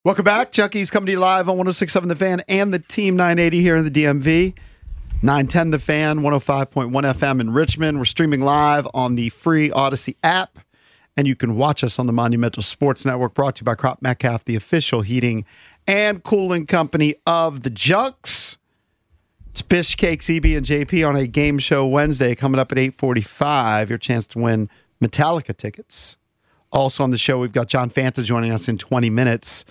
Welcome back. Chucky's coming to you live on 106.7 The Fan and the Team 980 here in the DMV. 910 The Fan, 105.1 FM in Richmond. We're streaming live on the free Odyssey app, and you can watch us on the Monumental Sports Network, brought to you by Crop Metcalf, the official heating and cooling company of the Junks. It's Bish, Cakes, EB, and JP on a game show Wednesday coming up at 8:45. Your chance to win Metallica tickets. Also on the show, we've got John Fanta joining us in 20 minutes.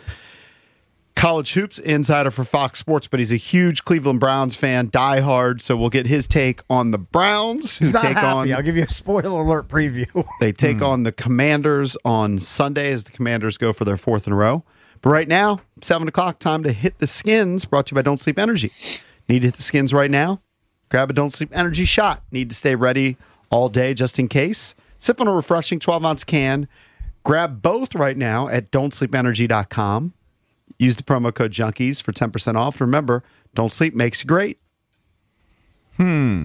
College hoops insider for Fox Sports, but he's a huge Cleveland Browns fan, diehard, so we'll get his take on the Browns. He's not happy. I'll give you a spoiler alert preview. They take on the Commanders on Sunday as the Commanders go for their fourth in a row. But right now, 7 o'clock, time to hit the skins, brought to you by Don't Sleep Energy. Need to hit the skins right now? Grab a Don't Sleep Energy shot. Need to stay ready all day just in case? Sip on a refreshing 12-ounce can. Grab both right now at don'tsleepenergy.com. Use the promo code Junkies for 10% off. Remember, Don't Sleep makes you great. All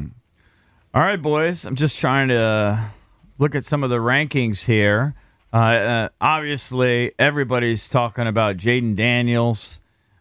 right, boys. I'm just trying to look at some of the rankings here. Obviously, everybody's talking about Jaden Daniels,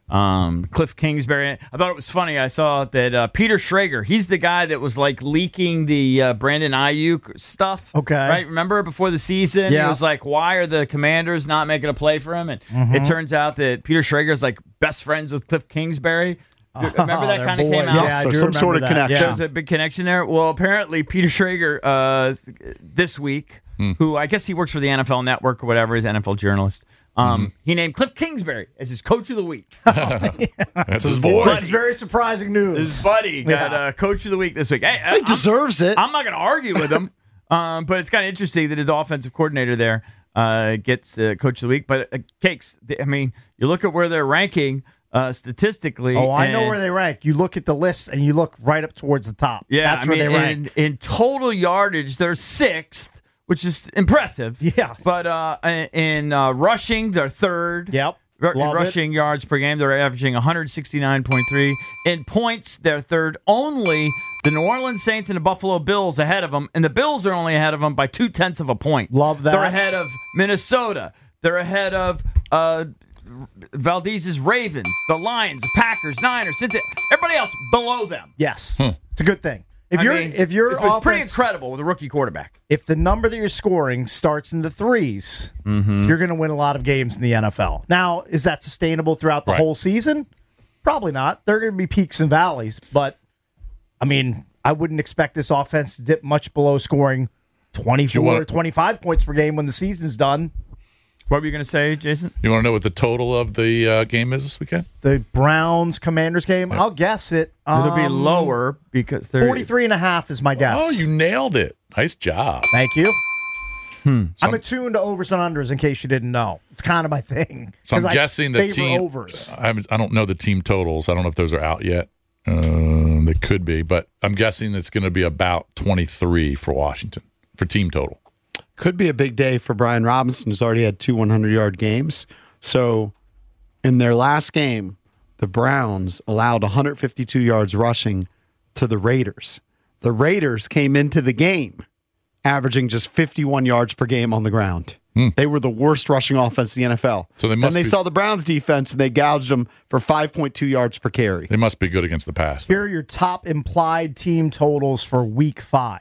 Cliff Kingsbury. I thought it was funny. I saw that Peter Schrager, he's the guy that was like leaking the Brandon Ayuk stuff. Okay. Right? Remember before the season? Yeah. He was like, why are the Commanders not making a play for him? And it turns out that Peter Schrager's like best friends with Cliff Kingsbury. Remember that kind of came out? Yeah, so I do some sort of remember that. connection. There's a big connection there. Well, apparently Peter Schrager this week, who I guess he works for the NFL Network or whatever, he's an NFL journalist. He named Cliff Kingsbury as his coach of the week. That's his boy. This is very surprising news. His buddy got coach of the week this week. Hey, He deserves it. I'm not going to argue with him, but it's kind of interesting that the offensive coordinator there gets coach of the week. But Cakes, I mean, you look at where they're ranking statistically. Oh, I know where they rank. You look at the list and you look right up towards the top. Yeah, that's where they rank. In total yardage, they're sixth, which is impressive. Yeah. But in rushing, they're third. Yep. In Love rushing yards per game, they're averaging 169.3. In points, they're third. Only the New Orleans Saints and the Buffalo Bills ahead of them, and the Bills are only ahead of them by 0.2 of a point. Love that. They're ahead of Minnesota. They're ahead of Valdez's Ravens, the Lions, the Packers, Niners, everybody else below them. Yes. It's a good thing. If It your was pretty offense, incredible with a rookie quarterback. if the number that you're scoring starts in the threes, you're going to win a lot of games in the NFL. Now, is that sustainable throughout the whole season? Probably not. There are going to be peaks and valleys, but I mean, I wouldn't expect this offense to dip much below scoring 24 or 25 points per game when the season's done. What were you going to say, Jason? You want to know what the total of the game is this weekend? The Browns-Commanders game, I'll guess it. It'll be lower because 43.5 is my guess. Oh, you nailed it. Nice job. Thank you. I'm attuned to overs and unders in case you didn't know. It's kind of my thing. So I'm 'Cause I guessing the favor team. overs. I don't know the team totals. I don't know if those are out yet. They could be, but I'm guessing it's going to be about 23 for Washington for team total. Could be a big day for Brian Robinson, who's already had 2 100-yard games. So in their last game, the Browns allowed 152 yards rushing to the Raiders. The Raiders came into the game averaging just 51 yards per game on the ground. They were the worst rushing offense in the NFL. So they saw the Browns defense, and they gouged them for 5.2 yards per carry. They must be good against the pass. Here are your top implied team totals for Week 5.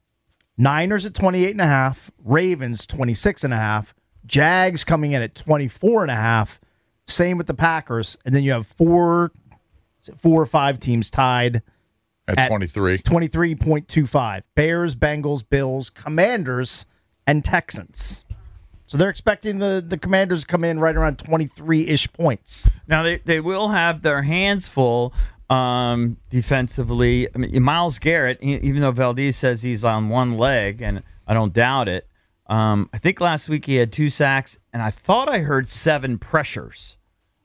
Niners at 28.5, Ravens 26.5, Jags coming in at 24.5. Same with the Packers, and then you have four or five teams tied At 23. 23.25. Bears, Bengals, Bills, Commanders, and Texans. So they're expecting the Commanders to come in right around 23-ish points. Now, they will have their hands full defensively. I mean, Myles Garrett, even though Valdez says he's on one leg, and I don't doubt it, I think last week he had 2 sacks, and I thought I heard 7 pressures.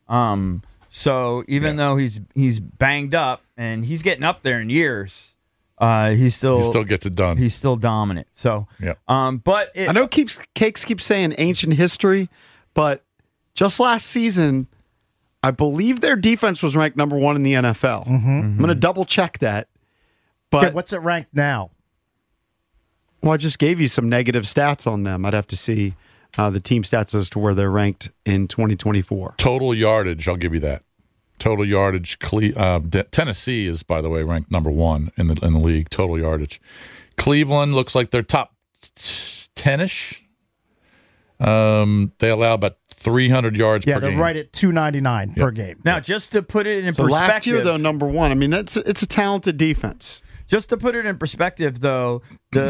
So even though he's banged up, and he's getting up there in years, he still gets it done. He's still dominant. So, yeah. But I know Cakes keeps saying ancient history, but just last season, I believe their defense was ranked number 1 in the NFL. I'm going to double check that. But Yeah, what's it ranked now? Well, I just gave you some negative stats on them. I'd have to see. the team stats as to where they're ranked in 2024. Total yardage, I'll give you that. Total yardage. Tennessee is, by the way, ranked number 1 in the league. Total yardage. Cleveland looks like they're top 10ish. They allow about 300 yards per game. Yeah, they're right at 299 per game. Now, just to put it in So perspective, last year, though, number 1. I mean, it's a talented defense. just to put it in perspective, though,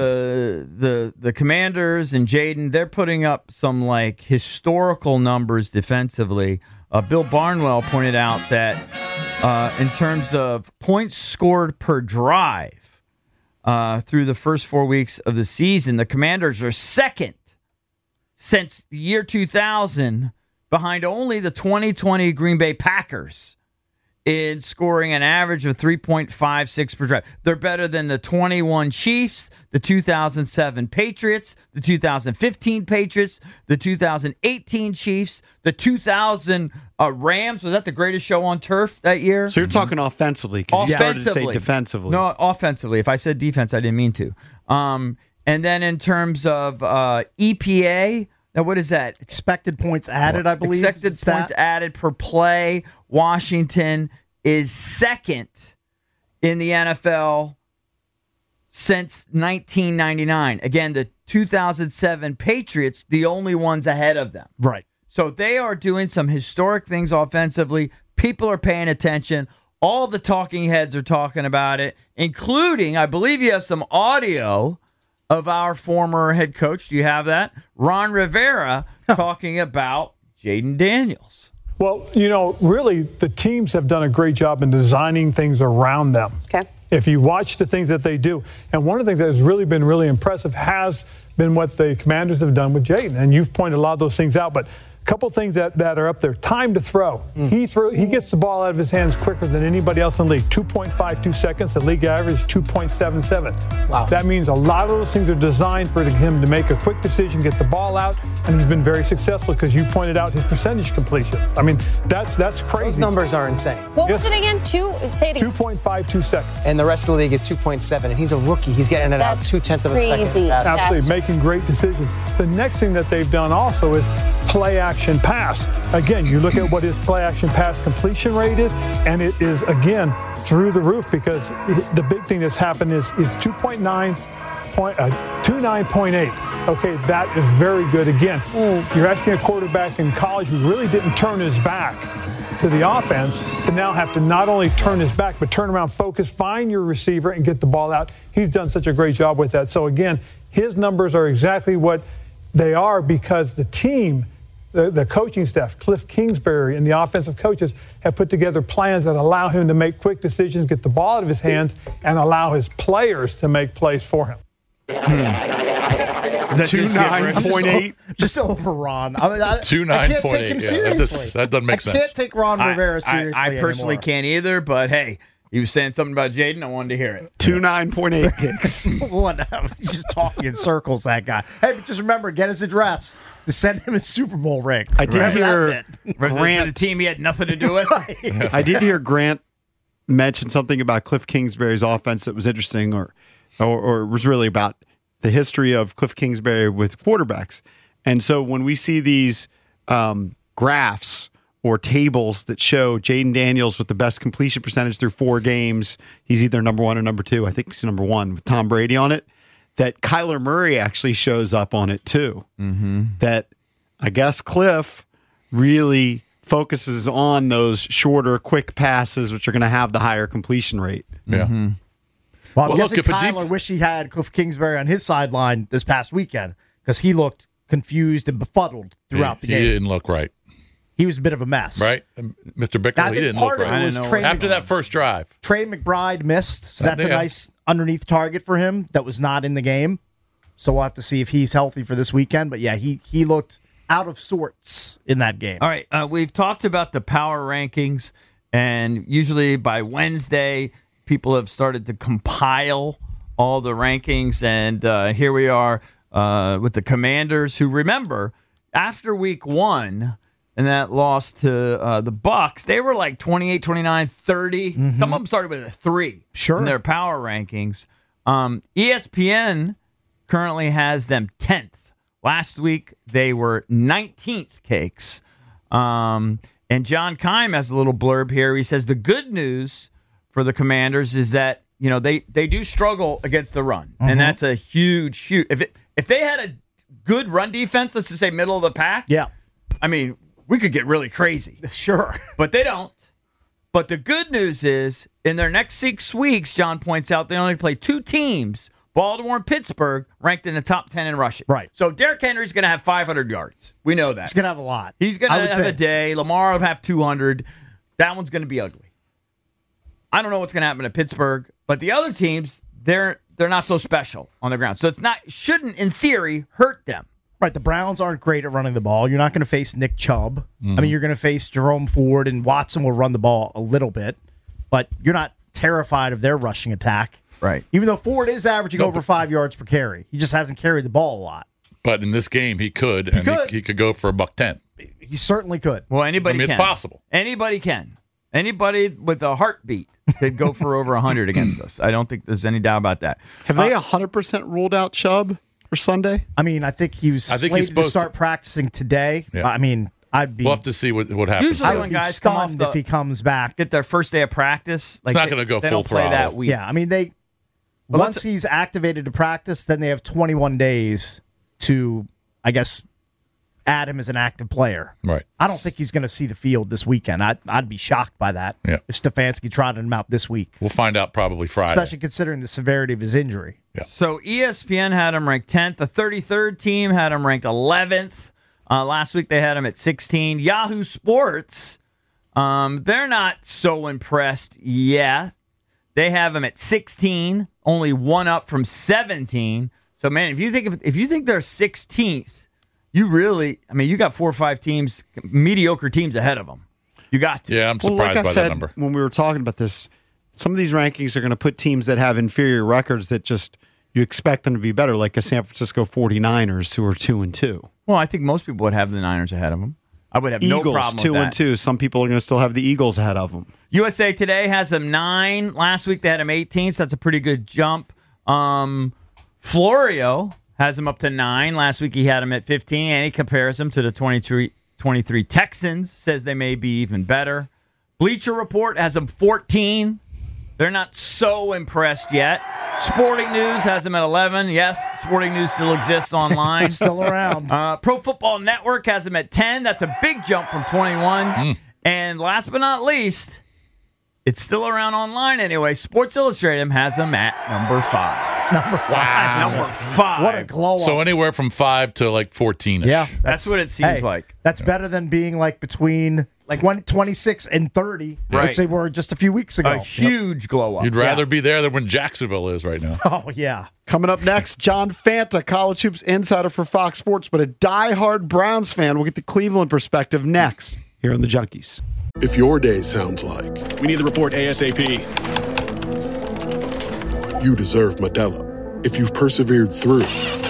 the Commanders and Jaden, they're putting up some like historical numbers defensively. Bill Barnwell pointed out that in terms of points scored per drive through the first 4 weeks of the season, the Commanders are second since the year 2000, behind only the 2020 Green Bay Packers in scoring an average of 3.56 per drive. They're better than the 21 Chiefs, the 2007 Patriots, the 2015 Patriots, the 2018 Chiefs, the 2000 Rams. Was that the greatest show on turf that year? So you're talking offensively because you started to say defensively. No, offensively. If I said defense, I didn't mean to. And then in terms of EPA, now what is that? Expected points added, I believe. Expected points added per play. Washington is second in the NFL since 1999. Again, the 2007 Patriots, the only ones ahead of them. Right. So they are doing some historic things offensively. People are paying attention. All the talking heads are talking about it, including, I believe you have some audio of our former head coach. Do you have that? Ron Rivera talking about Jaden Daniels. Well, really, the teams have done a great job in designing things around them. Okay. If you watch the things that they do, and one of the things that has really been really impressive has been what the Commanders have done with Jaden, and you've pointed a lot of those things out, but a couple of things that are up there. Time to throw. He gets the ball out of his hands quicker than anybody else in the league. 2.52 seconds. The league average is 2.77. Wow. That means a lot of those things are designed for him to make a quick decision, get the ball out, and he's been very successful because you pointed out his percentage completion. I mean, that's crazy. Those numbers are insane. What was it again? Say it again. 2.52 seconds. And the rest of the league is 2.7, and he's a rookie. He's getting it out That's 0.2 of a second crazy. faster. Absolutely, making great decisions. The next thing that they've done also is play-action pass. Again, you look at what his play-action pass completion rate is, and it is, again, through the roof because the big thing that's happened is 29.8. Okay, that is very good. Again, you're asking a quarterback in college who really didn't turn his back to the offense to now have to not only turn his back, but turn around, focus, find your receiver, and get the ball out. He's done such a great job with that. So, again, his numbers are exactly what they are because the team, the coaching staff, Cliff Kingsbury and the offensive coaches have put together plans that allow him to make quick decisions, get the ball out of his hands, and allow his players to make plays for him. 29.8. Just over Ron. I can't 29.8. take him seriously. That doesn't make sense. I can't take Ron Rivera seriously I personally anymore. can't either, but hey, he was saying something about Jaden. I wanted to hear it. 29.8 kicks. Whatever. He's just talking in circles, that guy. Hey, but just remember, get his address to send him a Super Bowl ring. I did hear Represent the team he had nothing to do with. I did hear Grant mention something about Cliff Kingsbury's offense that was interesting, or was really about the history of Cliff Kingsbury with quarterbacks. And so when we see these graphs or tables that show Jaden Daniels with the best completion percentage through 4 games, he's either number 1 or number 2. I think he's number 1 with Tom Brady on it. That Kyler Murray actually shows up on it too. Mm-hmm. That I guess Cliff really focuses on those shorter, quick passes, which are going to have the higher completion rate. Yeah. Well, I'm Well, guessing look, if a Kyler wish he had Cliff Kingsbury on his sideline this past weekend because he looked confused and befuddled throughout the He game. didn't look right. He was a bit of a mess. Right? Mr. I Bickle, he think didn't look part of right. it was Trey, After that first drive. Trey McBride missed, so that's a Yeah. nice underneath target for him that was not in the game. So we'll have to see if he's healthy for this weekend. But yeah, he looked out of sorts in that game. All right, we've talked about the power rankings, and usually by Wednesday, people have started to compile all the rankings, and here we are with the Commanders, who, remember, after week 1 and that loss to the Bucs, they were like 28, 29, 30. Some of them started with a 3 in their power rankings. ESPN currently has them 10th Last week, they were 19th cakes. And John Keim has a little blurb here. He says the good news for the Commanders is that, they do struggle against the run. And that's a huge. If they had a good run defense, let's just say middle of the pack. Yeah. I mean, we could get really crazy. Sure. But they don't. But the good news is, in their next 6 weeks, John points out, they only play 2 teams, Baltimore and Pittsburgh, ranked in the top 10 in rushing. Right. So Derrick Henry's going to have 500 yards. We know that. He's going to have a lot. He's going to have a day. Lamar will have 200. That one's going to be ugly. I don't know what's going to happen to Pittsburgh, but the other teams, they're not so special on the ground. So shouldn't, in theory, hurt them. Right, the Browns aren't great at running the ball. You're not going to face Nick Chubb. I mean, you're going to face Jerome Ford, and Watson will run the ball a little bit, but you're not terrified of their rushing attack. Right. Even though Ford is averaging over 5 yards per carry. He just hasn't carried the ball a lot. But in this game, he could. He could go for $110. He certainly could. Well, anybody can. It's possible. Anybody can. Anybody with a heartbeat could go for over 100 against us. I don't think there's any doubt about that. Have they 100% ruled out Chubb for Sunday? I mean, I think he was slated to start practicing today. Yeah. I mean, I'd be. We'll have to see what happens. Usually I when would be guys come off stunned if he comes back. get their first day of practice, It's not gonna go they full don't play throttle. that week. Yeah, I mean, Well, once he's activated to practice, then they have 21 days to, I guess, add him as an active player. Right. I don't think he's going to see the field this weekend. I'd be shocked by that if Stefanski trotted him out this week. We'll find out probably Friday. Especially considering the severity of his injury. Yeah. So ESPN had him ranked 10th. The 33rd team had him ranked 11th. Last week they had him at 16. Yahoo Sports, they're not so impressed yet. They have him at 16, only one up from 17. So, man, if you think they're 16th, you got 4 or 5 teams, mediocre teams ahead of them. You got to. Yeah, I'm surprised by that number. When we were talking about this, some of these rankings are going to put teams that have inferior records that just you expect them to be better, like the San Francisco 49ers, who are 2-2. Well, I think most people would have the Niners ahead of them. I would have no problem with that. Eagles 2-2. Some people are going to still have the Eagles ahead of them. USA Today has them 9. Last week they had him 18, so that's a pretty good jump. Florio has him up to 9. Last week he had him at 15, and he compares him to the 23 Texans, says they may be even better. Bleacher Report has them 14. They're not so impressed yet. Sporting News has them at 11. Yes, Sporting News still exists online. Still around. Pro Football Network has them at 10. That's a big jump from 21. And last but not least, it's still around online anyway. Sports Illustrated has them at number 5. Number 5. Number 5. What a glow up. So anywhere from 5 to like 14-ish. Yeah. That's what it seems like. That's better than being like between 26 and 30, Right. which they were just a few weeks ago. A huge glow up. You'd rather be there than when Jacksonville is right now. Oh, yeah. Coming up next, John Fanta, college hoops insider for Fox Sports, but a diehard Browns fan. We'll get the Cleveland perspective next here on the Junkies. If your day sounds like we need the report ASAP, you deserve Modelo. If you've persevered through,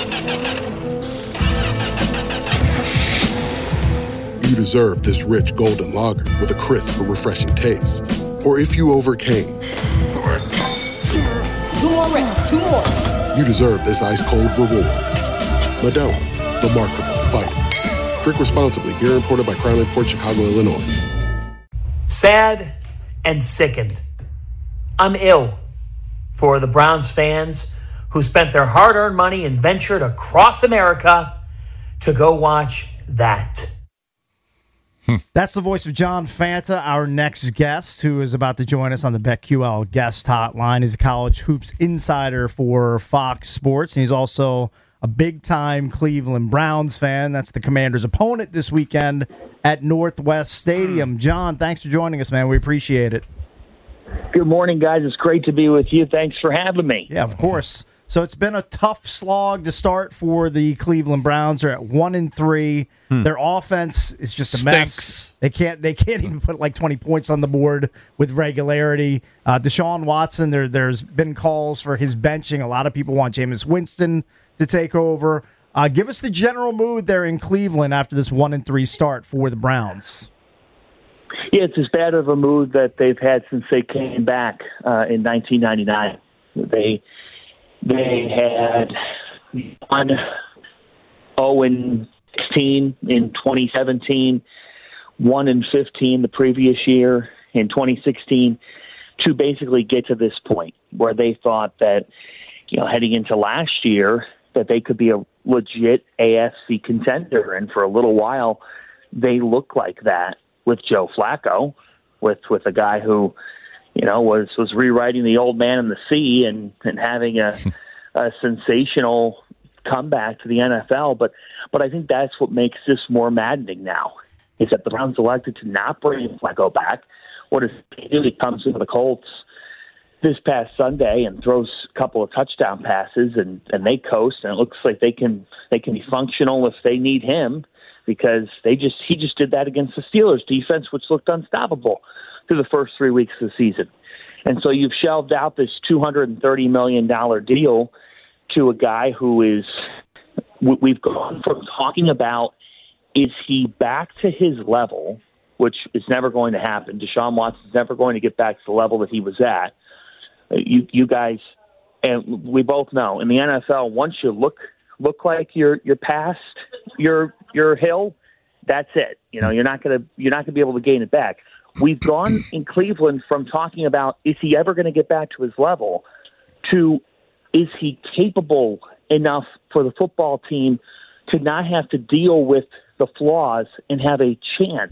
you deserve this rich golden lager with a crisp but refreshing taste. Or if you overcame, 2 more reps, 2 more. you deserve this ice cold reward. Modelo, the Markable Fighter. Drink responsibly. Beer imported by Crown Port Chicago, Illinois. Sad and sickened. I'm ill for the Browns fans who spent their hard-earned money and ventured across America to go watch that. That's the voice of John Fanta, our next guest, who is about to join us on the BetQL guest hotline. He's a college hoops insider for Fox Sports, and he's also a big-time Cleveland Browns fan. That's the Commanders' opponent this weekend at Northwest Stadium. John, thanks for joining us, man. We appreciate it. Good morning, guys. It's great to be with you. Thanks for having me. Yeah, of course. So it's been a tough slog to start for the Cleveland Browns. They're at 1-3. Their offense is just a mess. They can't even put like 20 points on the board with regularity. Deshaun Watson, there's been calls for his benching. A lot of people want Jameis Winston to take over. Give us the general mood there in Cleveland after this 1-3 start for the Browns. Yeah, it's as bad of a mood that they've had since they came back in 1999. They had 0-16 in 2017, 1-15 the previous year in 2016, to basically get to this point where they thought that, heading into last year, that they could be a legit AFC contender. And for a little while, they looked like that with Joe Flacco, with a guy who, was rewriting The Old Man and the Sea and having a sensational comeback to the NFL. But I think that's what makes this more maddening now, is that the Browns elected to not bring Flacco back. What does he do? He comes into the Colts this past Sunday and throws a couple of touchdown passes, and they coast, and it looks like they can be functional if they need him, because he just did that against the Steelers defense, which looked unstoppable through the first 3 weeks of the season. And so you've shelved out this $230 million deal to a guy who is, we've gone from talking about, is he back to his level, which is never going to happen. Deshaun Watson's never going to get back to the level that he was at. You guys, and we both know, in the NFL, once you look like you're past your hill, that's it. You're not gonna be able to gain it back. We've gone in Cleveland from talking about, is he ever going to get back to his level, to, is he capable enough for the football team to not have to deal with the flaws and have a chance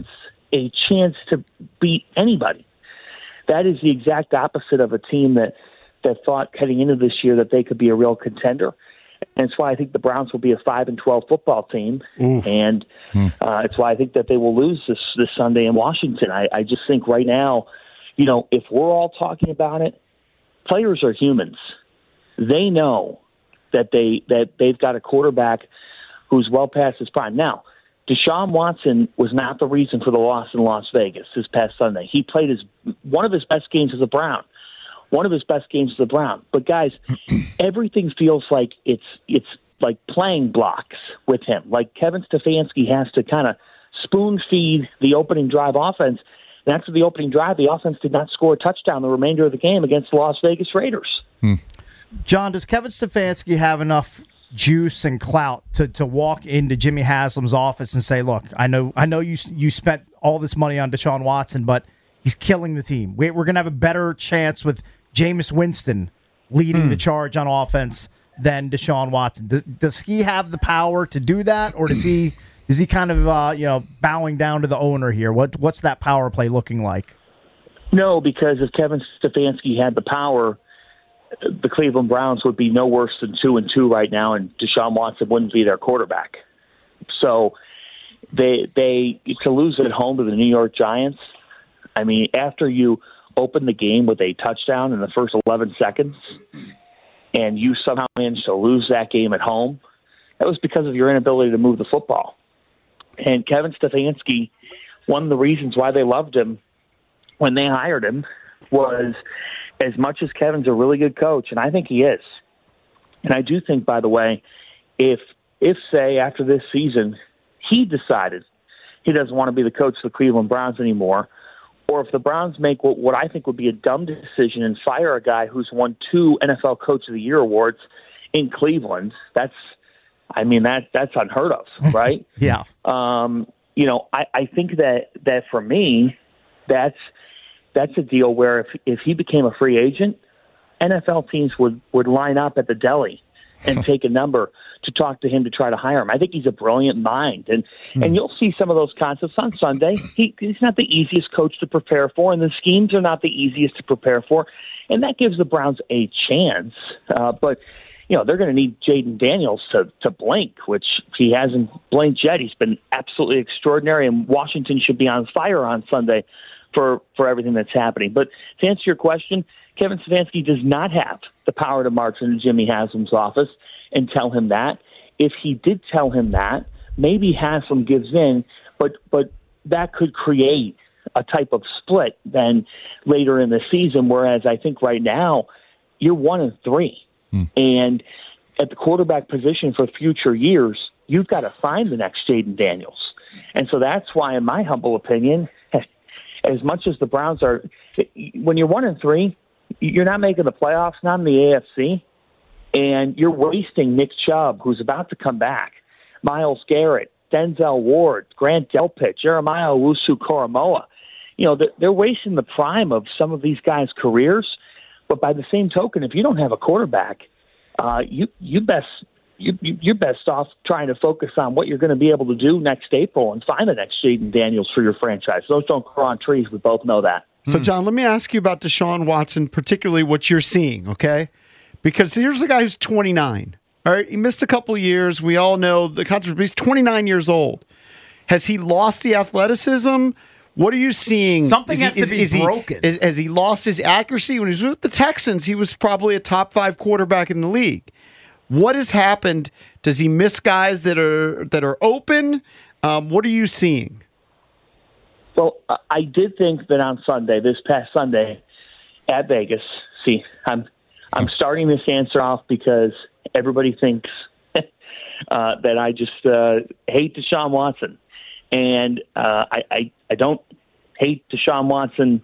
to beat anybody. That is the exact opposite of a team that thought heading into this year that they could be a real contender. And it's why I think the Browns will be a 5-12 football team. Oof. And it's why I think that they will lose this Sunday in Washington. I just think right now, if we're all talking about it, players are humans. They know that they've got a quarterback who's well past his prime. Now, Deshaun Watson was not the reason for the loss in Las Vegas this past Sunday. He played one of his best games as a Brown. But guys, everything feels like it's like playing blocks with him. Like Kevin Stefanski has to kind of spoon feed the opening drive offense. And after the opening drive, the offense did not score a touchdown the remainder of the game against the Las Vegas Raiders. John, does Kevin Stefanski have enough juice and clout to walk into Jimmy Haslam's office and say, look, I know you spent all this money on Deshaun Watson, but he's killing the team. We're going to have a better chance with Jameis Winston leading the charge on offense than Deshaun Watson. Does he have the power to do that, or is he kind of bowing down to the owner here? What's that power play looking like? No, because if Kevin Stefanski had the power, the Cleveland Browns would be no worse than 2-2 right now, and Deshaun Watson wouldn't be their quarterback. So they to lose at home to the New York Giants. I mean, after you open the game with a touchdown in the first 11 seconds, and you somehow managed to lose that game at home, that was because of your inability to move the football. And Kevin Stefanski, one of the reasons why they loved him when they hired him was, as much as Kevin's a really good coach, and I think he is, and I do think, by the way, if say, after this season, he decided he doesn't want to be the coach of the Cleveland Browns anymore, or if the Browns make what I think would be a dumb decision and fire a guy who's won 2 NFL Coach of the Year awards in Cleveland, that's unheard of, right? Yeah. I think that for me, that's a deal where if he became a free agent, NFL teams would line up at the deli and take a number to talk to him to try to hire him. I think he's a brilliant mind, and you'll see some of those concepts on Sunday. He's not the easiest coach to prepare for, and the schemes are not the easiest to prepare for, and that gives the Browns a chance. But they're going to need Jaden Daniels to blink, which he hasn't blinked yet. He's been absolutely extraordinary, and Washington should be on fire on Sunday for everything that's happening. But to answer your question, Kevin Stefanski does not have the power to march into Jimmy Haslam's office and tell him that. If he did tell him that, maybe Haslam gives in, but that could create a type of split then later in the season, whereas I think right now you're 1-3. And at the quarterback position for future years, you've got to find the next Jaden Daniels. And so that's why, in my humble opinion, as much as the Browns are, when you're 1-3, you're not making the playoffs, not in the AFC, and you're wasting Nick Chubb, who's about to come back. Myles Garrett, Denzel Ward, Grant Delpit, Jeremiah Owusu-Koramoah. They're wasting the prime of some of these guys' careers. But by the same token, if you don't have a quarterback, you're best off trying to focus on what you're going to be able to do next April and find the next Jayden Daniels for your franchise. Those don't grow on trees. We both know that. So, John, let me ask you about Deshaun Watson, particularly what you're seeing, okay? Because here's a guy who's 29. All right, he missed a couple of years. We all know the controversy. He's 29 years old. Has he lost the athleticism? What are you seeing? Something has to be broken. Has he lost his accuracy? When he was with the Texans, he was probably a top 5 quarterback in the league. What has happened? Does he miss guys that are open? What are you seeing? Well, I did think that on Sunday, this past Sunday, at Vegas. See, I'm starting this answer off because everybody thinks that I just hate Deshaun Watson, and I don't hate Deshaun Watson,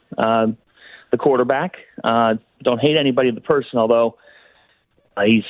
the quarterback. Don't hate anybody, the person, although this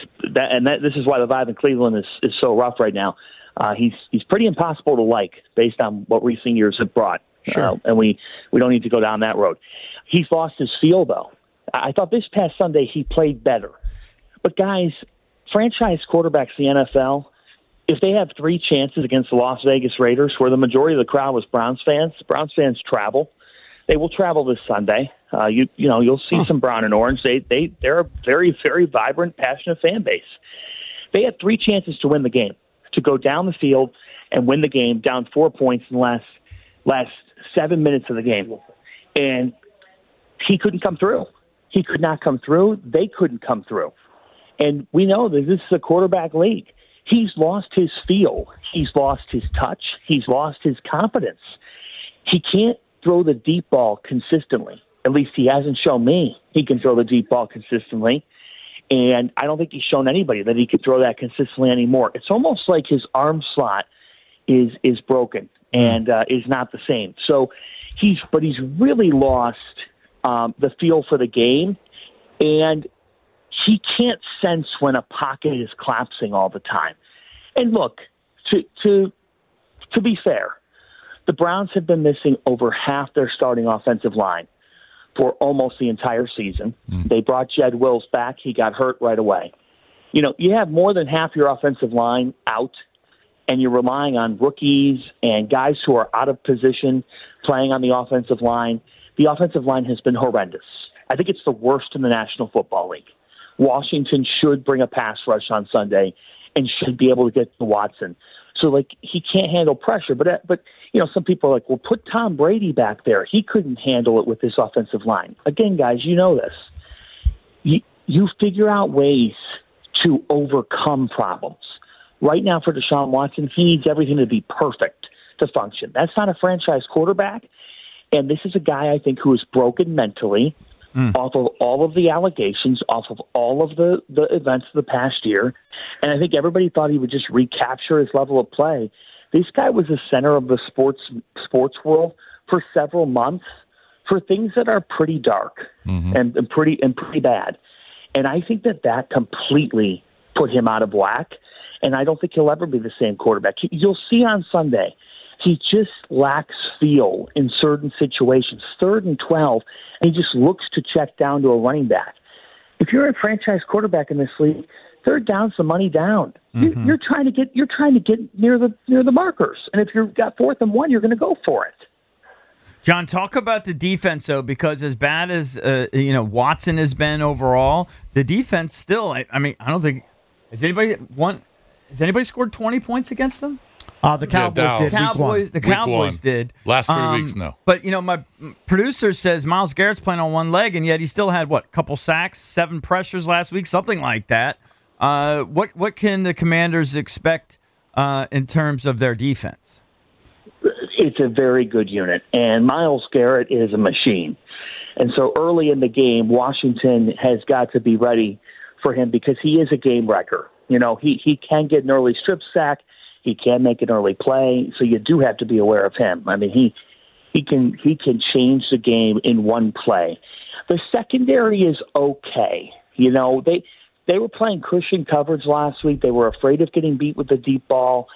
is why the vibe in Cleveland is so rough right now. He's pretty impossible to like based on what recent years have brought. Sure. And we don't need to go down that road. He's lost his feel, though. I thought this past Sunday he played better. But, guys, franchise quarterbacks in the NFL, if they have 3 chances against the Las Vegas Raiders, where the majority of the crowd was Browns fans travel. They will travel this Sunday. You'll see some brown and orange. They're a very, very vibrant, passionate fan base. They had 3 chances to win the game, to go down the field and win the game, down 4 points in the last 7 minutes of the game. And he couldn't come through. He could not come through. They couldn't come through. And we know that this is a quarterback league. He's lost his feel. He's lost his touch. He's lost his confidence. He can't throw the deep ball consistently. At least he hasn't shown me he can throw the deep ball consistently. And I don't think he's shown anybody that he can throw that consistently anymore. It's almost like his arm slot is broken and is not the same. So he's really lost the feel for the game, and he can't sense when a pocket is collapsing all the time. And look, to be fair, the Browns have been missing over half their starting offensive line for almost the entire season. They brought Jed Wills back. He got hurt right away. You have more than half your offensive line out, and you're relying on rookies and guys who are out of position playing on the offensive line. The offensive line has been horrendous. I think it's the worst in the National Football League. Washington should bring a pass rush on Sunday and should be able to get to Watson. So, he can't handle pressure. But some people are like, well, put Tom Brady back there. He couldn't handle it with this offensive line. Again, guys, you know this. You figure out ways to overcome problems. Right now for Deshaun Watson, he needs everything to be perfect to function. That's not a franchise quarterback. And this is a guy, I think, who is broken mentally off of all of the allegations, off of all of the events of the past year. And I think everybody thought he would just recapture his level of play. This guy was the center of the sports world for several months for things that are pretty dark and pretty bad. And I think that completely put him out of whack. And I don't think he'll ever be the same quarterback. You'll see on Sunday, he just lacks feel in certain situations. 3rd and 12, and he just looks to check down to a running back. If you're a franchise quarterback in this league, 3rd down's the money down. You're trying to get near the markers, and if you've got 4th and 1, you're going to go for it. John, talk about the defense though, because as bad as Watson has been overall, the defense still. I don't think has anybody scored 20 points against them. The Cowboys did. The Cowboys did. Last 3 weeks, no. But, my producer says Myles Garrett's playing on one leg, and yet he still had, couple sacks, 7 pressures last week, something like that. What can the Commanders expect in terms of their defense? It's a very good unit, and Myles Garrett is a machine. And so early in the game, Washington has got to be ready for him because he is a game wrecker. He can get an early strip sack. He can make an early play, so you do have to be aware of him. I mean, he can change the game in one play. The secondary is okay. They were playing cushion coverage last week. They were afraid of getting beat with the deep ball,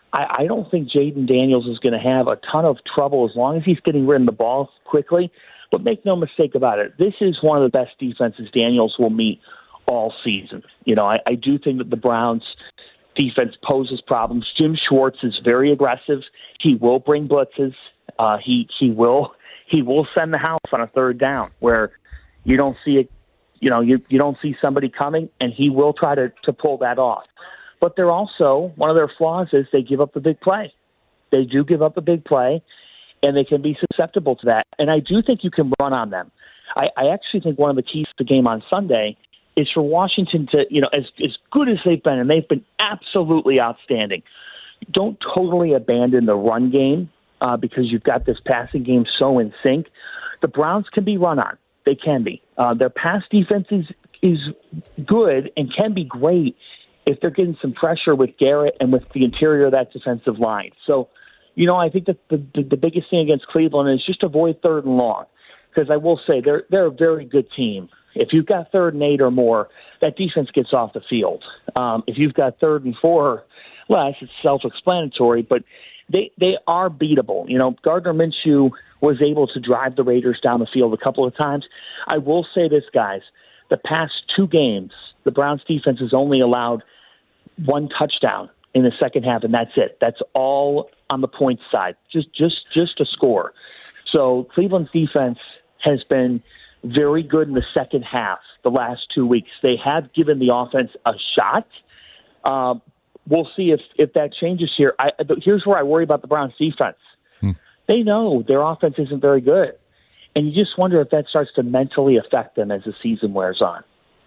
I don't think Jaden Daniels is going to have a ton of trouble as long as he's getting rid of the ball quickly. But make no mistake about it, this is one of the best defenses Daniels will meet all season. I do think that the Browns' defense poses problems. Jim Schwartz is very aggressive. He will bring blitzes. He will send the house on a third down where you don't see it. You don't see somebody coming, and he will try to pull that off. But they're also, one of their flaws is they give up the big play. They do give up a big play, and they can be susceptible to that. And I do think you can run on them. I actually think one of the keys to the game on Sunday is for Washington to, as good as they've been, and they've been absolutely outstanding, don't totally abandon the run game because you've got this passing game so in sync. The Browns can be run on. They can be. Their pass defense is good and can be great if they're getting some pressure with Garrett and with the interior of that defensive line. So, I think that the biggest thing against Cleveland is just avoid 3rd and long, because I will say they're a very good team. If you've got 3rd and 8 or more, that defense gets off the field. If you've got 3rd and 4 or less, it's self-explanatory, but they are beatable. Gardner Minshew was able to drive the Raiders down the field a couple of times. I will say this, guys. The past 2 games, the Browns defense has only allowed 1 touchdown in the second half, and that's it. That's all on the points side, just a score. So Cleveland's defense has been very good in the second half the last 2 weeks. They have given the offense a shot. We'll see if that changes here. Here's where I worry about the Browns defense. They know their offense isn't very good. And you just wonder if that starts to mentally affect them as the season wears on.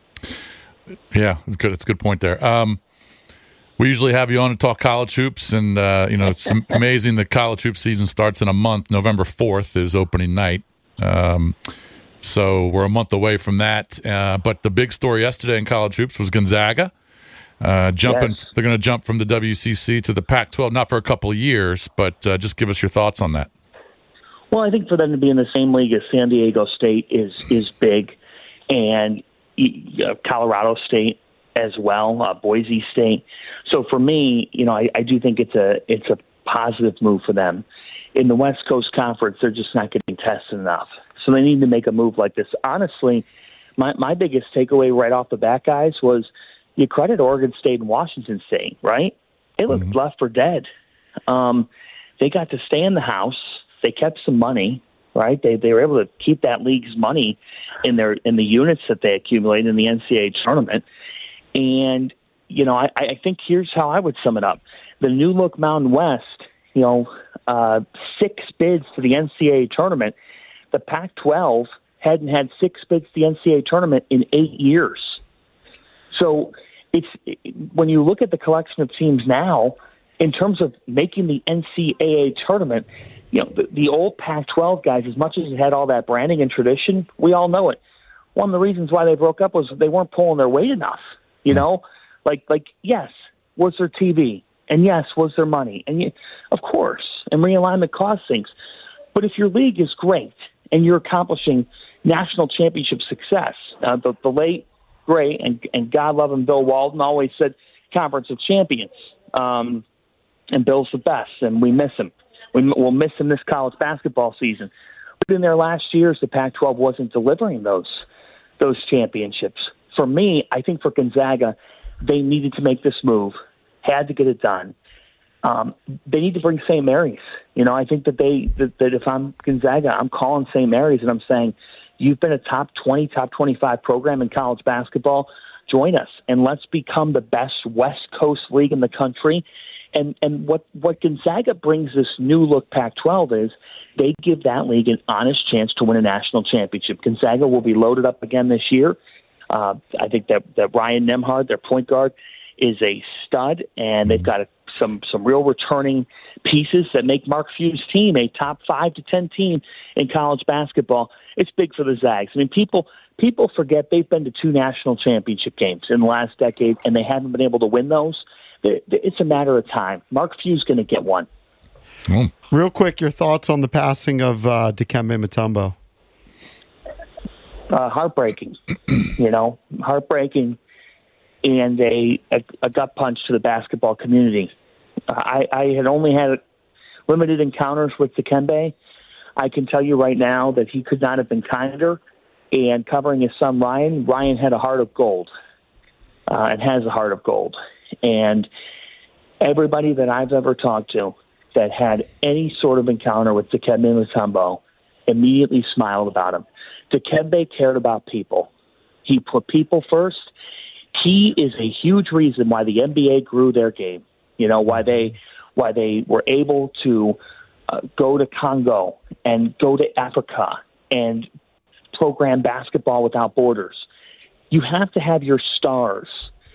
Yeah, it's good. It's a good point there. We usually have you on to talk college hoops, and it's amazing that college hoop season starts in a month. November 4th is opening night. So we're a month away from that. But the big story yesterday in college hoops was Gonzaga. Jumping, yes. They're going to jump from the WCC to the Pac-12, not for a couple of years, but just give us your thoughts on that. Well, I think for them to be in the same league as San Diego State is big, and Colorado State as well, Boise State. So for me, I do think it's a positive move for them. In the West Coast Conference, they're just not getting tested enough, so they need to make a move like this. Honestly, my biggest takeaway right off the bat, guys, was you credit Oregon State and Washington State, right? They looked left for dead. They got to stay in the house. They kept some money, right? They were able to keep that league's money in the units that they accumulated in the NCAA tournament. And, I think here's how I would sum it up. The new look Mountain West, 6 bids to the NCAA tournament. The Pac-12 hadn't had 6 bids to the NCAA tournament in 8 years. So when you look at the collection of teams now, in terms of making the NCAA tournament, the old Pac-12 guys, as much as it had all that branding and tradition, we all know it. One of the reasons why they broke up was they weren't pulling their weight enough. Like yes, was there TV, and yes, was there money, and of course, and realignment costs things. But if your league is great and you're accomplishing national championship success, the late great and God love him, Bill Walton always said Conference of Champions, and Bill's the best, and we miss him. We'll miss him this college basketball season. But in their last years, the Pac-12 wasn't delivering those championships. For me, I think for Gonzaga, they needed to make this move, had to get it done. They need to bring St. Mary's. I think that that if I'm Gonzaga, I'm calling St. Mary's and I'm saying, you've been a top 20, top 25 program in college basketball. Join us, and let's become the best West Coast league in the country. And what Gonzaga brings this new look Pac-12 is they give that league an honest chance to win a national championship. Gonzaga will be loaded up again this year. I think that Ryan Nembhard, their point guard, is a stud, and they've got some real returning pieces that make Mark Few's team a top 5 to 10 team in college basketball. It's big for the Zags. I mean, people forget they've been to 2 national championship games in the last decade, and they haven't been able to win those. It's a matter of time. Mark Few's going to get one. Real quick, your thoughts on the passing of Dikembe Mutombo? Heartbreaking, heartbreaking, and a gut punch to the basketball community. I had only had limited encounters with Dikembe. I can tell you right now that he could not have been kinder. And covering his son Ryan, Ryan had a heart of gold, and has a heart of gold. And everybody that I've ever talked to that had any sort of encounter with Dikembe Mutombo immediately smiled about him. Dikembe cared about people. He put people first. He is a huge reason why the NBA grew their game. You know, why they were able to go to Congo and go to Africa and program Basketball Without Borders. You have to have your stars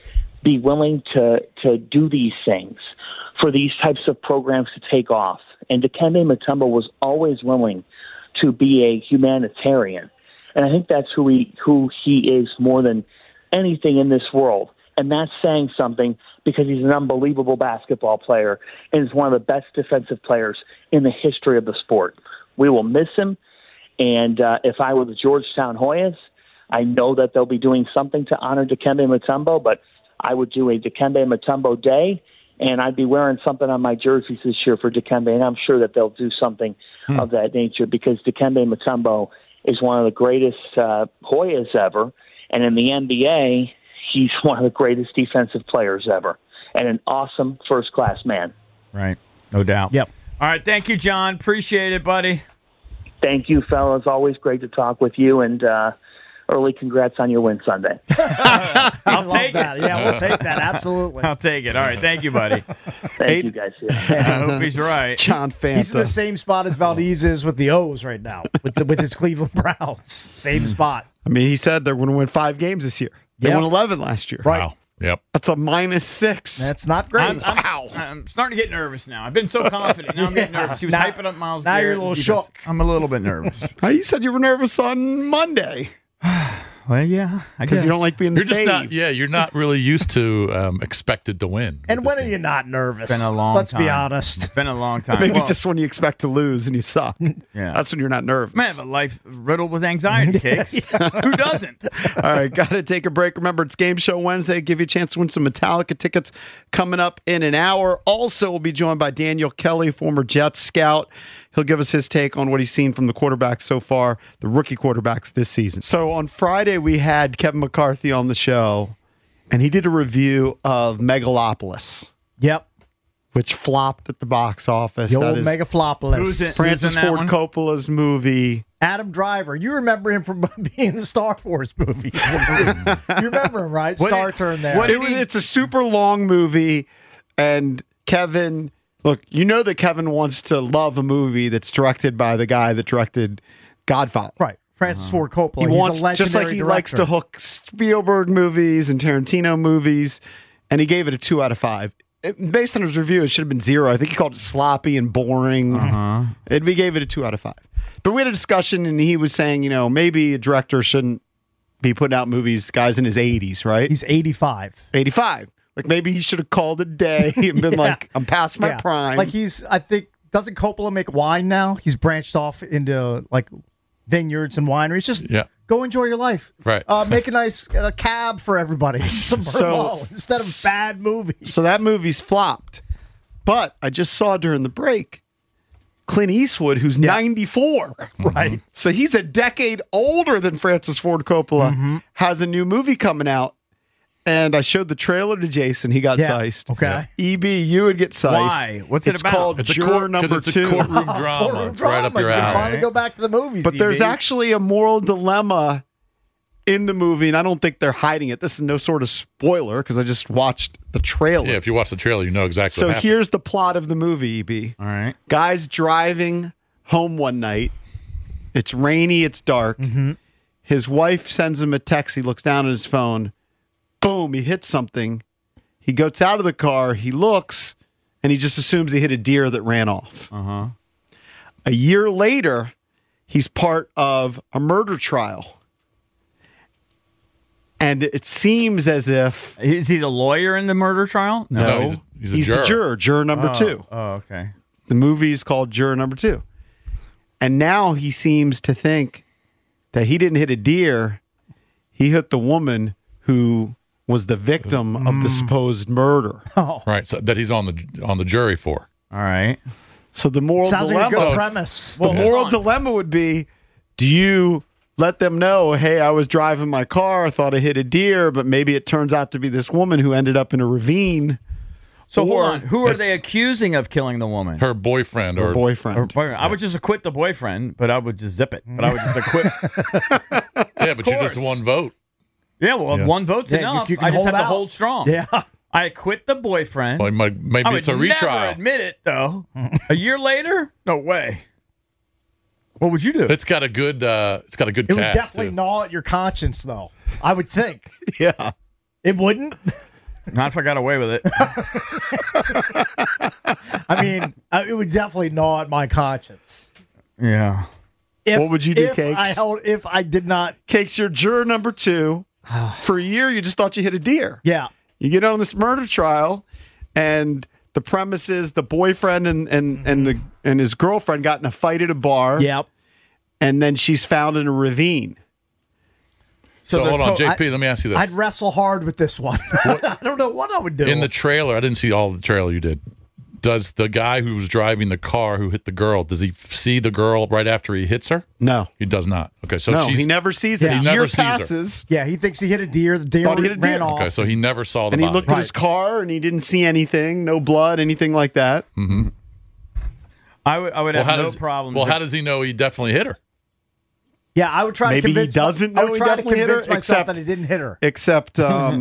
be willing to do these things for these types of programs to take off. And Dikembe Mutombo was always willing to be a humanitarian. And I think that's who he is more than anything in this world. And that's saying something because he's an unbelievable basketball player and is one of the best defensive players in the history of the sport. We will miss him. And if I were the Georgetown Hoyas, I know that they'll be doing something to honor Dikembe Mutombo, but I would do a Dikembe Mutombo day, and I'd be wearing something on my jerseys this year for Dikembe, and I'm sure that they'll do something of that nature because Dikembe Mutombo is one of the greatest Hoyas ever, and in the NBA, he's one of the greatest defensive players ever, and an awesome first-class man. Right, no doubt. Yep. All right, thank you, John. Appreciate it, buddy. Thank you, fellas. Always great to talk with you, and early congrats on your win Sunday. I'll take that. it. Yeah, we'll take that. Absolutely. I'll take it. All right, thank you, buddy. Thank you, guys. Yeah. I hope he's right. John Fanta. He's in the same spot as Valdez is with the O's right now, with his Cleveland Browns. Same spot. I mean, he said they're going to win 5 games this year. They Yep. won 11 last year. Right. Wow. Yep. That's a -6. That's not great. I'm starting to get nervous now. I've been so confident. Now I'm getting nervous. He was Now- hyping up Miles now you're Garrett. a little shook. I'm a little bit nervous. You said you were nervous on Monday Well, yeah, I guess. because you don't like being the You're just fave. not. Yeah, you're not really used to expected to win. And with when this are team. you not nervous? It's been a long Let's time. be honest. It's been a long time. Maybe Well, just when you expect to lose and you suck. Yeah. That's when you're not nervous. man, I have a life riddled with anxiety, Cakes. Who doesn't? All right, got to take a break. Remember, it's Game Show Wednesday. Give you a chance to win some Metallica tickets coming up in an hour. Also, we'll be joined by Daniel Kelly, former Jets scout. He'll give us his take on what he's seen from the quarterbacks so far, the rookie quarterbacks this season. So on Friday, we had Kevin McCarthy on the show, and he did a review of Megalopolis, Yep. which flopped at the box office. The old That is Megaflopolis. Who's it? Francis in that Ford one? Coppola's movie. Adam Driver. You remember him from being in the Star Wars movies. You remember him, right? What Star did- Turn there. what- It's a super long movie, and Kevin, look, you know that Kevin wants to love a movie that's directed by the guy that directed Godfather. Right. Francis Ford Coppola. He He's wants, a legendary just like he likes to director. hook Spielberg movies and Tarantino movies, and he gave it a 2 out of 5. Based on his review, it should have been 0. I think he called it sloppy and boring. We gave it a 2 out of 5. But we had a discussion, and he was saying, you know, maybe a director shouldn't be putting out movies, guys in his 80s, right? He's 85. 85. Like maybe he should have called it a day and been like, I'm past my prime. Like I think, doesn't Coppola make wine now? He's branched off into like vineyards and wineries. Just go enjoy your life. Right. Make a nice cab for everybody. Some Merlot instead of bad movies. So that movie's flopped. But I just saw during the break Clint Eastwood, who's 94. Right. So he's a decade older than Francis Ford Coppola, has a new movie coming out. And I showed the trailer to Jason. He got sized. Okay. EB, you would get sized. Why? What's it it's about? called It's a Juror court- 'cause Number it's a 2. courtroom drama. It's right up your You can alley. finally go back to the movies. But there's EB. actually a moral dilemma in the movie, and I don't think they're hiding it. This is no sort of spoiler because I just watched the trailer. Yeah, if you watch the trailer, you know exactly So what happened. here's the plot of the movie, EB. All right. Guy's driving home one night. It's rainy, it's dark. His wife sends him a text. He looks down at his phone. Boom, he hits something. He gets out of the car, he looks, and he just assumes he hit a deer that ran off. A year later, he's part of a murder trial. And it seems as if... Is he the lawyer in the murder trial? No, he's a juror. the juror, juror number 2. Oh, okay. The movie is called Juror Number 2. And now he seems to think that he didn't hit a deer. He hit the woman who was the victim of the supposed murder. Oh, Right. So that he's on the jury for. All right. So the moral sounds like a dilemma. good premise. The moral dilemma would be: do you let them know, hey, I was driving my car, I thought I hit a deer, but maybe it turns out to be this woman who ended up in a ravine? So hold Or on. Who are they accusing of killing the woman? Her boyfriend Her or boyfriend. Or boyfriend. I would just acquit the boyfriend, but I would just zip it. But I would just acquit. Yeah, but you course. just one vote. Yeah, well, Yeah. one vote's Yeah, enough. you can I just hold have to out. hold strong. Yeah. I acquit the boyfriend. Well, maybe I would it's a never retrial. admit it, though. A year later? No way. What would you do? It's got a good It would cast. definitely too. gnaw at your conscience, though. I would think. Yeah. It wouldn't? Not if I got away with it. I mean, it would definitely gnaw at my conscience. Yeah. What would you do, Cakes? If I did not. Cakes, you're juror number 2. For a year, you just thought you hit a deer. Yeah. You get on this murder trial, and the premise is the boyfriend and his girlfriend got in a fight at a bar. Yep. And then she's found in a ravine. So hold on, JP. I- let me ask you this: I'd wrestle hard with this one. I don't know what I would do. in the trailer, I didn't see all of the trailer you did. Does the guy who was driving the car who hit the girl, does he see the girl right after he hits her? No. He does not. Okay, so No, she's, he never sees it. Yeah. A He year never sees her. passes, Yeah, he thinks he hit a deer. The deer Thought he hit a ran deer. off. Okay, so he never saw the and he body. looked at his car, and he didn't see anything, no blood, anything like that. I would have no problem. Well, how does he know he definitely hit her? Yeah, I would try Maybe to he convince doesn't I know would he try to definitely hit her, convince myself except- that he didn't hit her. Except,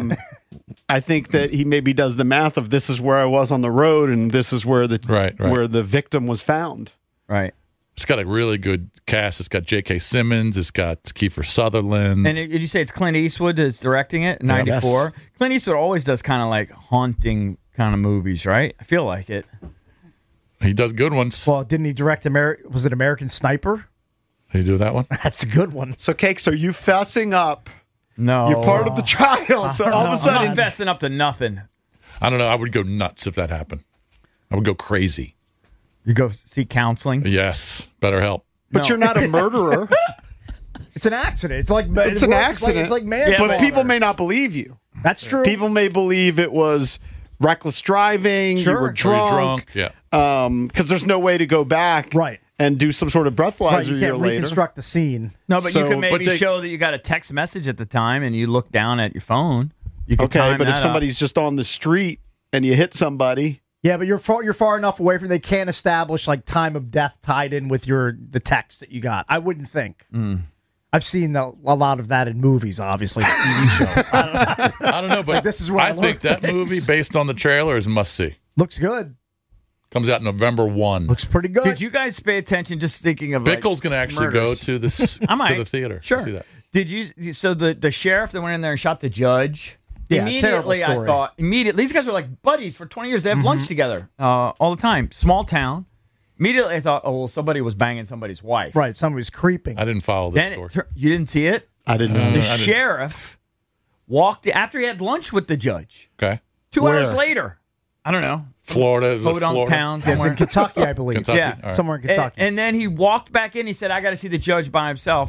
I think that he maybe does the math of this is where I was on the road, and this is where the Right. where the victim was found. Right. It's got a really good cast. It's got J.K. Simmons. It's got Kiefer Sutherland. And you say it's Clint Eastwood that's directing it, 94. Clint Eastwood always does kind of like haunting kind of movies, right? I feel like it. He does good ones. Well, didn't he direct was it American Sniper? Did he do that one? That's a good one. So, Cakes, are you fessing up? No. You're part of the trial. So all of a I'm sudden, not fessing up to nothing. I don't know. I would go nuts if that happened. I would go crazy. You go seek counseling? Yes. Better help. but you're not a murderer. It's an accident. It's like It's an accident. It's like manslaughter. But people may not believe you. That's true. People may believe it was reckless driving. Sure. You were Or drunk. drunk. Yeah. Because there's no way to go back. Right. And do some sort of breathalyzer Right, you a year can't later. reconstruct the scene. No, but So- you can maybe but they- show that you got a text message at the time and you look down at your phone. You can Okay, time but if that somebody's just on the street and you hit somebody, Yeah, but you're far enough away from they can't establish like time of death tied in with the text that you got. I wouldn't think. I've seen a lot of that in movies, obviously, TV shows. I don't know, but this is where I I think learned that movie, based on the trailer, is must see. Looks good. Comes out November 1. Looks pretty good. Did you guys pay attention? Just thinking of like, Bickle's going to actually go murders? to this I might. to the theater. Sure. See that. Did you? So the sheriff that went in there and shot the judge. Yeah, immediately, terrible I story. thought these guys are like buddies for 20 years. They have lunch together all the time. Small town. Immediately, I thought, oh well, somebody was banging somebody's wife. Right, somebody's creeping. I didn't follow this Then story. you didn't see it. I didn't know. The sheriff walked after he had lunch with the judge. Okay. 2 Where? hours later, I don't know. Florida. Is it Podunk Florida? town Yes, somewhere. in Kentucky, I believe. Kentucky. Yeah. All right. Somewhere in Kentucky. And then he walked back in. He said, "I got to see the judge by himself."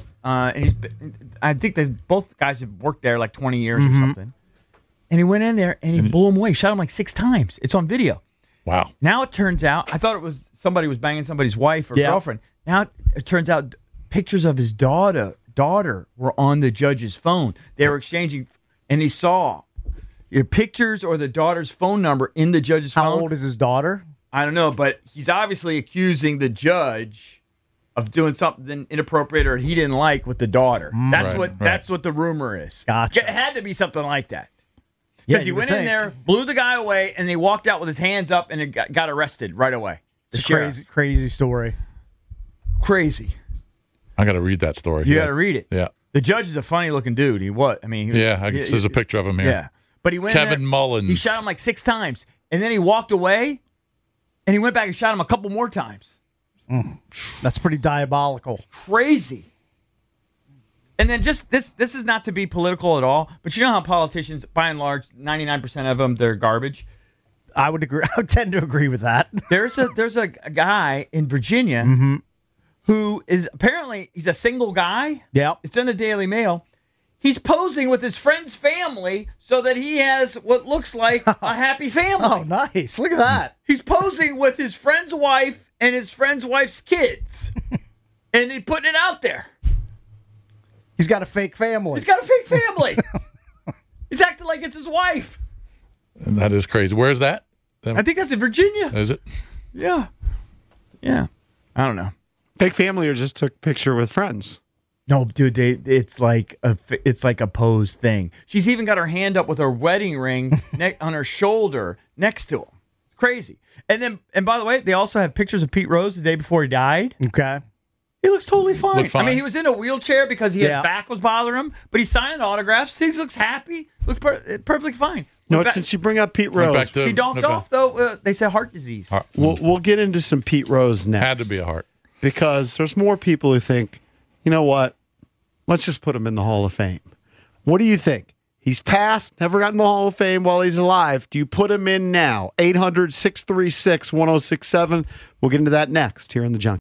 I think both guys have worked there like 20 years or something. And he went in there and he blew him away. Shot him like 6 times. It's on video. Wow. Now it turns out, I thought it was somebody was banging somebody's wife or girlfriend. Now it turns out pictures of his daughter were on the judge's phone. They were exchanging, and he saw your pictures or the daughter's phone number in the judge's phone. How old is his daughter? I don't know, but he's obviously accusing the judge of doing something inappropriate or he didn't like with the daughter. That's what the rumor is. Gotcha. It had to be something like that. Yeah, Because he you would went in think. there, blew the guy away, and he walked out with his hands up and got arrested right away. The It's a crazy story. Crazy. I got to read that story. You Yeah. got to read it. Yeah. The judge is a funny looking dude. There's a picture of him here. Yeah. But he went in Kevin there, Mullins. He shot him like 6 times. And then he walked away and he went back and shot him a couple more times. That's pretty diabolical. Crazy. And then just this is not to be political at all, but you know how politicians, by and large, 99% of them, they're garbage. I would agree. I would tend to agree with that. There's a guy in Virginia who is apparently he's a single guy. Yep. It's in the Daily Mail. He's posing with his friend's family so that he has what looks like a happy family. Oh, nice. Look at that. He's posing with his friend's wife and his friend's wife's kids. And he's putting it out there. He's got a fake family. He's got a fake family. He's acting like it's his wife. And that is crazy. Where's that? I think that's in Virginia. Is it? Yeah. Yeah. I don't know. Fake family or just took picture with friends. No, dude, it's like a pose thing. She's even got her hand up with her wedding ring on her shoulder next to him. Crazy. And by the way, they also have pictures of Pete Rose the day before he died. Okay. He looks totally fine. Look fine. I mean, he was in a wheelchair because his back was bothering him, but he's signing autographs. He looks happy. Looks perfectly fine. No, since you bring up Pete Rose, he donked off, though. They said heart disease. We'll get into some Pete Rose next. Had to be a heart. Because there's more people who think, you know what? Let's just put him in the Hall of Fame. What do you think? He's passed, never got in the Hall of Fame while he's alive. Do you put him in now? 800-636-1067. We'll get into that next here in the Junkie.